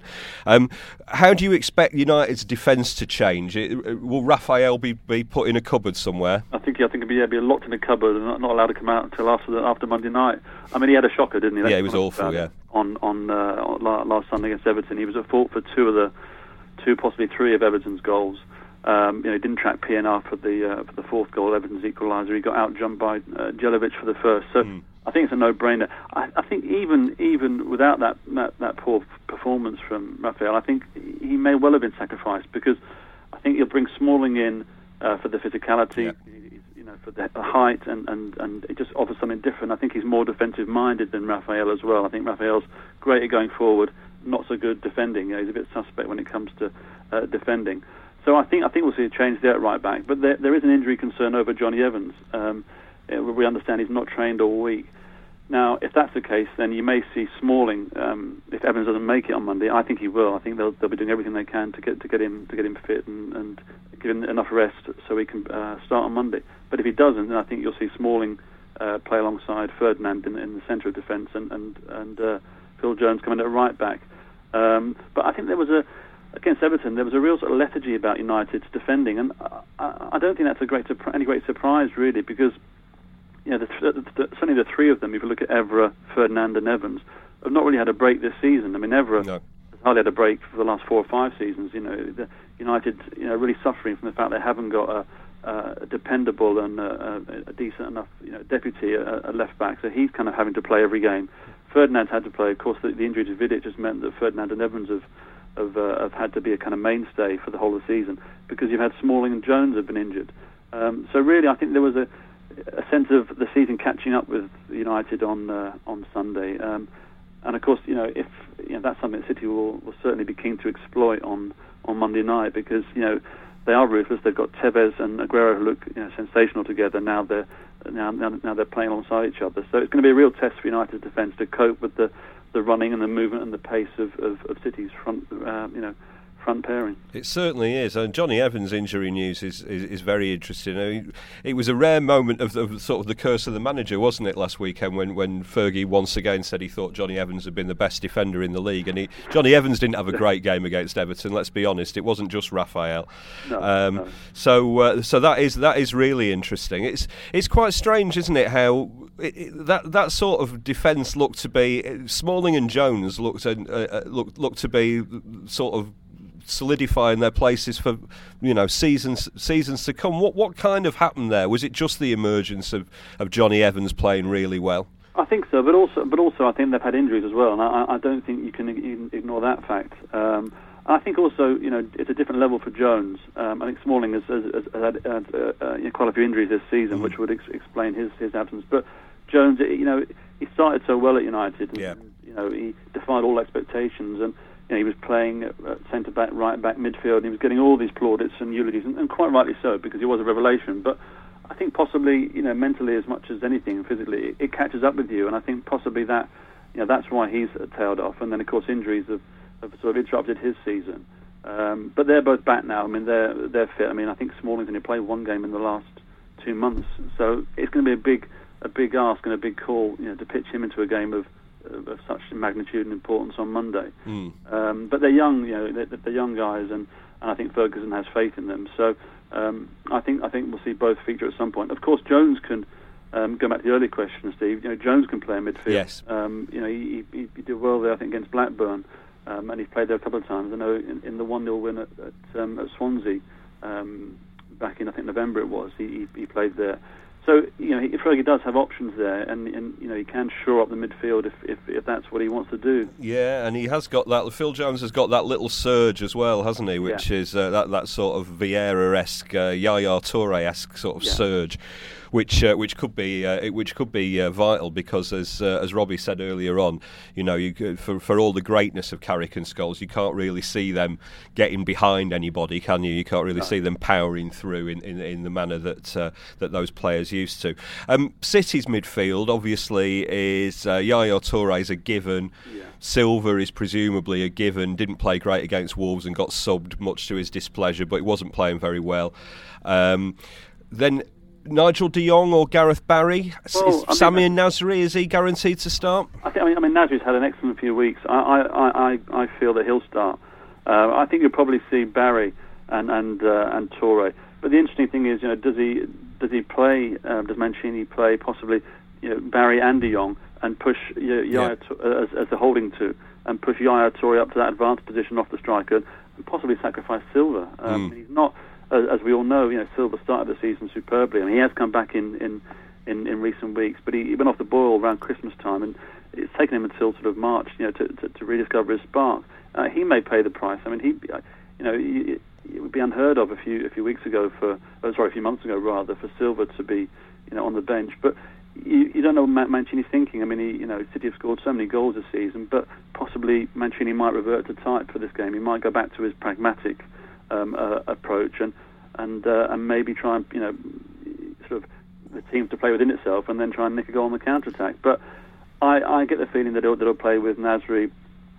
How do you expect United's defence to change? Will Raphael be put in a cupboard somewhere? I think he'll be locked in a cupboard and not allowed to come out until after Monday night. I mean, he had a shocker, didn't he? It was awful. On last Sunday against Everton, he was at fault for two, possibly 3 of Everton's goals. He didn't track PNR for the 4th goal, Everton's equaliser. He got out-jumped by Jelavic for the first. So I think it's a no-brainer. I think even without that poor performance from Raphael, I think he may well have been sacrificed, because I think he'll bring Smalling in for the physicality, for the height, and it just offers something different. I think he's more defensive-minded than Raphael as well. I think Raphael's great at going forward, not so good defending. He's a bit suspect when it comes to defending. So I think we'll see a change there at right back. But there is an injury concern over Johnny Evans. We understand he's not trained all week. Now, if that's the case, then you may see Smalling. If Evans doesn't make it on Monday, I think he will. I think they'll be doing everything they can to get him fit and give him enough rest so he can start on Monday. But if he doesn't, then I think you'll see Smalling play alongside Ferdinand in the centre of defence and Phil Jones coming at right back. But I think against Everton, there was a real sort of lethargy about United's defending, and I don't think that's any great surprise, really, because certainly the 3 of them, if you look at Evra, Ferdinand and Evans, have not really had a break this season. I mean, Evra has hardly had a break for the last 4 or 5 seasons. The United, really suffering from the fact they haven't got a dependable and a decent enough, deputy at left back, so he's kind of having to play every game. Ferdinand's had to play. Of course, the injury to Vidic has meant that Ferdinand and Evans have had to be a kind of mainstay for the whole of the season, because you've had Smalling and Jones have been injured. So really, I think there was a sense of the season catching up with United on Sunday, and of course, if that's something City will certainly be keen to exploit on Monday night, because they are ruthless. They've got Tevez and Aguero who look sensational together. Now they're playing alongside each other. So it's going to be a real test for United's defence to cope with the running and the movement and the pace of City's front pairing. It certainly is. And Johnny Evans' injury news is very interesting. It was a rare moment of sort of the curse of the manager, wasn't it, last weekend when Fergie once again said he thought Johnny Evans had been the best defender in the league, and Johnny Evans didn't have a great game against Everton. Let's be honest, it wasn't just Raphael. No. So that is really interesting. It's quite strange, isn't it, how that sort of defence looked to be Smalling and Jones looked to be sort of solidifying their places for seasons to come. What kind of happened there? Was it just the emergence of Johnny Evans playing really well? I think so, but also I think they've had injuries as well, and I don't think you can ignore that fact. I think also it's a different level for Jones. I think Smalling has had quite a few injuries this season, which would explain his absence. But Jones, he started so well at United, and he defied all expectations, and he was playing at centre back, right back, midfield, and he was getting all these plaudits and eulogies, and quite rightly so, because he was a revelation. But I think possibly, mentally as much as anything, physically, it catches up with you, and I think possibly that, that's why he's tailed off. And then, of course, injuries have sort of interrupted his season. But they're both back now. I mean, they're fit. I mean, I think Smalling's only played 1 game in the last 2 months, so it's going to be a big ask and a big call, to pitch him into a game of such magnitude and importance on Monday. But they're young, they're young guys, and I think Ferguson has faith in them. So I think we'll see both feature at some point. Of course, Jones can go back to the earlier question, Steve. Jones can play in midfield. Yes. He did well there, I think, against Blackburn, and he's played there a couple of times. I know in the 1-0 win at Swansea back in, I think, November it was. He played there. So, if Fergie does have options there, and he can shore up the midfield if that's what he wants to do. Yeah, and he has got that. Phil Jones has got that little surge as well, hasn't he? Which is that sort of Vieira-esque, Yaya Toure-esque sort of surge, which could be vital, because as Robbie said earlier on, for all the greatness of Carrick and Scholes, you can't really see them getting behind anybody, can you? You can't really see them powering through in the manner that those players used to. City's midfield obviously is Yaya Toure is a given. Yeah. Silva is presumably a given. Didn't play great against Wolves and got subbed, much to his displeasure, but he wasn't playing very well. Then Nigel de Jong or Gareth Barry? Samir Nasri, is he guaranteed to start? I mean, Nasri's had an excellent few weeks. I feel that he'll start. I think you'll probably see Barry and Toure. But the interesting thing is, does he play? Does Mancini play possibly Barry and de Jong and push Yaya as a holding two, and push Yaya Toure up to that advanced position off the striker, and possibly sacrifice Silva? He's not. As we all know, Silva started the season superbly. I mean, he has come back in recent weeks, but he went off the boil around Christmas time, and it's taken him until sort of March, to rediscover his spark. He may pay the price. I mean, it would be unheard of a few months ago for Silva to be, on the bench. But you don't know what Mancini's thinking. I mean, City have scored so many goals this season, but possibly Mancini might revert to type for this game. He might go back to his pragmatic approach and maybe try and sort of the team to play within itself, and then try and nick a goal on the counter attack. But I get the feeling that he'll play with Nasri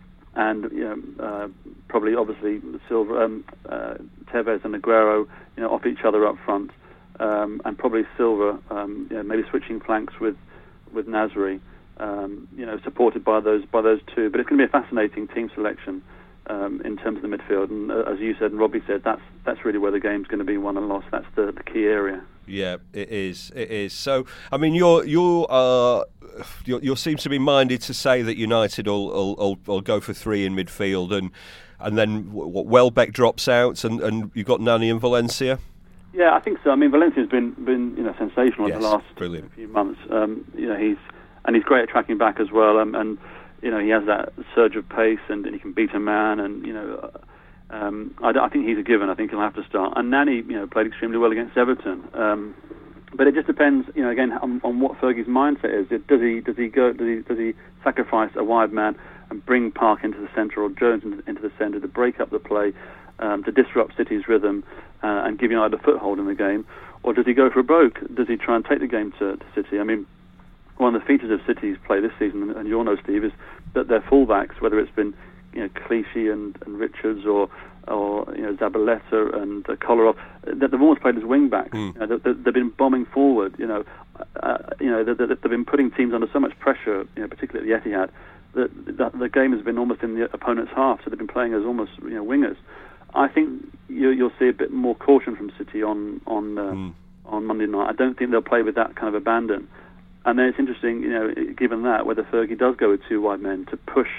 and probably obviously Silva, Tevez and Aguero off each other up front, and probably Silva maybe switching flanks with Nasri, supported by those two. But it's going to be a fascinating team selection. In terms of the midfield, and as you said and Robbie said, that's really where the game's going to be won and lost. That's the key area. Yeah, it is. So, I mean, you seem to be minded to say that United will go for three in midfield, and then Welbeck drops out, and you've got Nani and Valencia. Yeah, I think so. I mean, Valencia's been sensational in the last few months. He's great at tracking back as well, and he has that surge of pace, and he can beat a man, and I think he's a given. I think he'll have to start. And Nani, played extremely well against Everton. But it just depends, again, on what Fergie's mindset is. Does he sacrifice a wide man and bring Park into the centre, or Jones into the centre, to break up the play, to disrupt City's rhythm, and give United a foothold in the game, or does he go for broke? Does he try and take the game to City? I mean, one of the features of City's play this season, and you all know, Steve, is that their fullbacks, whether it's been Clichy and Richards or Zabaleta and Kolarov, that they've almost played as wing backs. They've been bombing forward. They've been putting teams under so much pressure, particularly at the Etihad, that the game has been almost in the opponent's half. So they've been playing as almost wingers. I think you'll see a bit more caution from City on Monday night. I don't think they'll play with that kind of abandon. And then it's interesting, given that, whether Fergie does go with two wide men to push,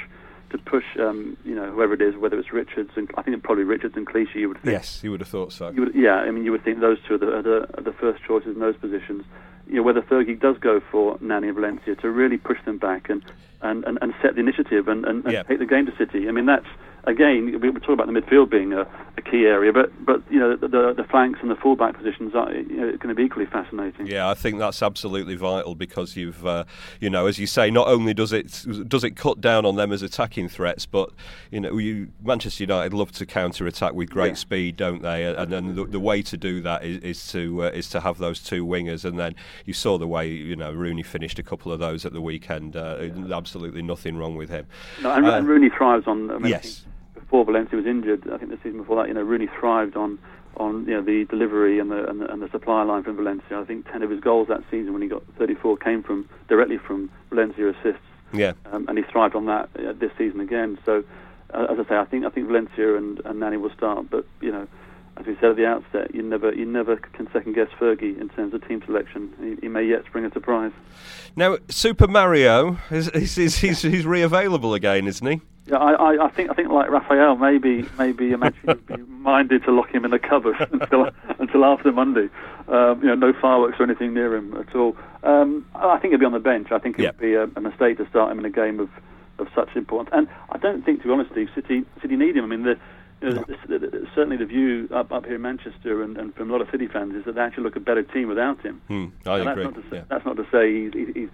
whoever it is, whether it's Richards, and I think it's probably Richards and Clichy. You would think. Yes, you would have thought so. You would think those two are the first choices in those positions. Whether Fergie does go for Nani and Valencia to really push them back and set the initiative and take the game to City. I mean, that's, again, we were talking about the midfield being a key area, but the flanks and the fullback positions are going to be equally fascinating. Yeah, I think that's absolutely vital, because you've as you say, not only does it cut down on them as attacking threats, but Manchester United love to counter attack with great speed, don't they? And then the way to do that is to have those two wingers, and then you saw the way Rooney finished a couple of those at the weekend. Absolutely nothing wrong with him. No, and Rooney thrives on. Yes. Before Valencia was injured, I think the season before that, Rooney thrived on the delivery and the supply line from Valencia. I think 10 of his goals that season, when he got 34, came directly from Valencia assists. Yeah. And he thrived on that this season again. So, as I say, I think Valencia and Nani will start, but as we said at the outset, you never can second guess Fergie in terms of team selection. He may yet spring a surprise. Now, Super Mario he's re-available again, isn't he? Yeah, I think like Raphael, maybe Mancini would be minded to lock him in the cupboard until after Monday. No fireworks or anything near him at all. I think he'll be on the bench. I think it would be a mistake to start him in a game of such importance. And I don't think, to be honest, Steve, City need him. I mean, certainly the view up here in Manchester and from a lot of City fans is that they actually look a better team without him. I agree. That's not to say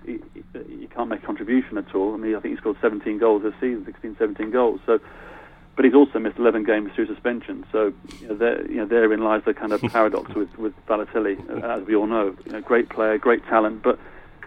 he can't make a contribution at all. I mean, I think he scored 17 goals this season, 16, 17 goals. So, but he's also missed 11 games through suspension. So, therein lies the kind of paradox with Balotelli, as we all know. Great player, great talent, but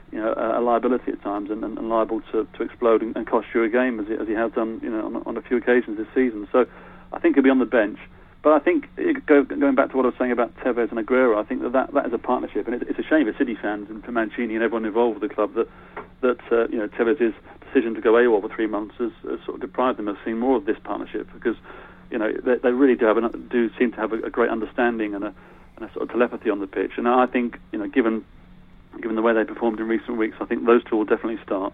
a liability at times and liable to explode and cost you a game as he has done, on a few occasions this season. So, I think he'll be on the bench. But I think, going back to what I was saying about Tevez and Aguero, I think that is a partnership. And it's a shame for City fans and for Mancini and everyone involved with the club that Tevez's decision to go AWOL for 3 months has sort of deprived them of seeing more of this partnership, because they really do seem to have a great understanding and a sort of telepathy on the pitch. And I think, given the way they performed in recent weeks, I think those two will definitely start.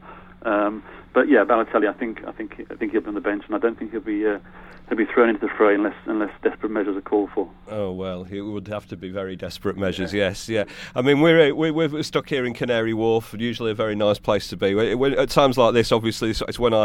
But yeah, Balotelli, I think he'll be on the bench, and I don't think he'll be thrown into the fray unless desperate measures are called for. Oh well, it would have to be very desperate measures. Yes, yeah. I mean, we're stuck here in Canary Wharf, usually a very nice place to be. At times like this, obviously, it's when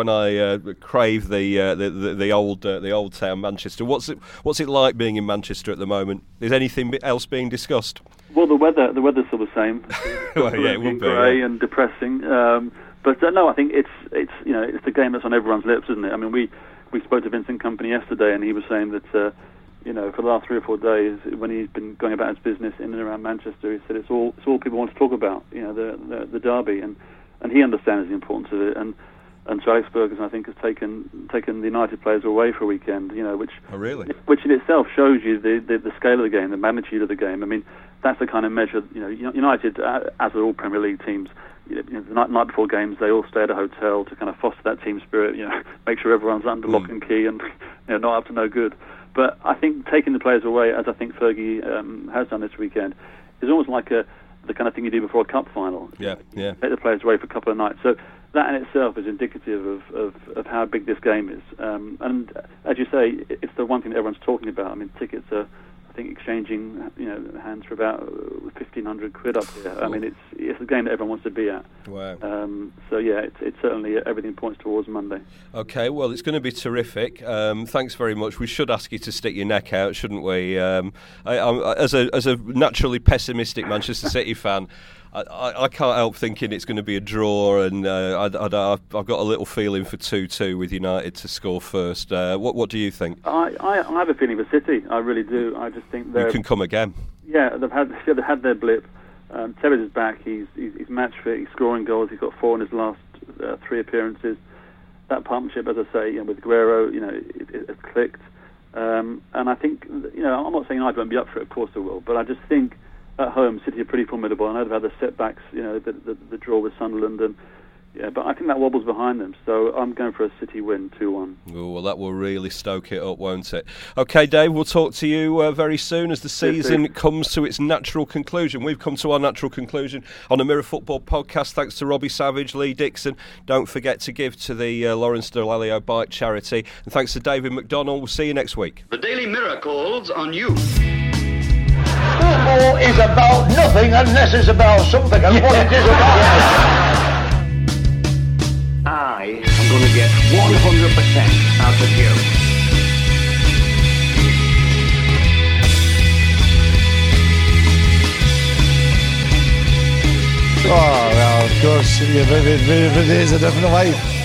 I crave the old town, Manchester. What's it like being in Manchester at the moment? Is anything else being discussed? Well, the weather's still the same. Well, yeah, it would be grey and depressing. But no, I think it's the game that's on everyone's lips, isn't it? I mean, we spoke to Vincent Kompany yesterday, and he was saying that for the last 3 or 4 days, when he's been going about his business in and around Manchester, he said it's all people want to talk about, the derby, and he understands the importance of it. And so Alex Ferguson, I think, has taken the United players away for a weekend, which which in itself shows you the scale of the game, the magnitude of the game. I mean, that's the kind of measure. United, as are all Premier League teams, the night before games, they all stay at a hotel to kind of foster that team spirit. Make sure everyone's under lock and key and not up to no good. But I think taking the players away, as I think Fergie has done this weekend, is almost like the kind of thing you do before a cup final. Yeah. Take the players away for a couple of nights. So that in itself is indicative of how big this game is. And as you say, it's the one thing that everyone's talking about. I mean, tickets are, I think, exchanging hands for about 1,500 quid up here. I mean, it's a game that everyone wants to be at. Wow. So yeah, it's certainly, everything points towards Monday. Okay, well, it's going to be terrific. Thanks very much. We should ask you to stick your neck out, shouldn't we? As a naturally pessimistic Manchester City fan, I can't help thinking it's going to be a draw, and I've got a little feeling for 2-2 with United to score first. What do you think? I have a feeling for City. I really do. I just think you can come again. Yeah, they've had their blip. Tevez is back. He's match fit. He's scoring goals. He's got 4 in his last 3 appearances. That partnership, as I say, with Aguero, it's clicked. And I think, I'm not saying United won't be up for it. Of course they will. But I just think, at home, City are pretty formidable. I know they've had the setbacks, the draw with Sunderland, but I think that wobbles behind them. So I'm going for a City win, 2-1. Oh, well, that will really stoke it up, won't it? Okay, Dave, we'll talk to you very soon as the season comes to its natural conclusion. We've come to our natural conclusion on the Mirror Football podcast. Thanks to Robbie Savage, Lee Dixon. Don't forget to give to the Lawrence Dallaglio Bike charity. And thanks to David McDonnell. We'll see you next week. The Daily Mirror calls on you. Football is about nothing unless it's about something, and what it is about. I am going to get 100% out of you. Oh, well, of course, every day is a different life.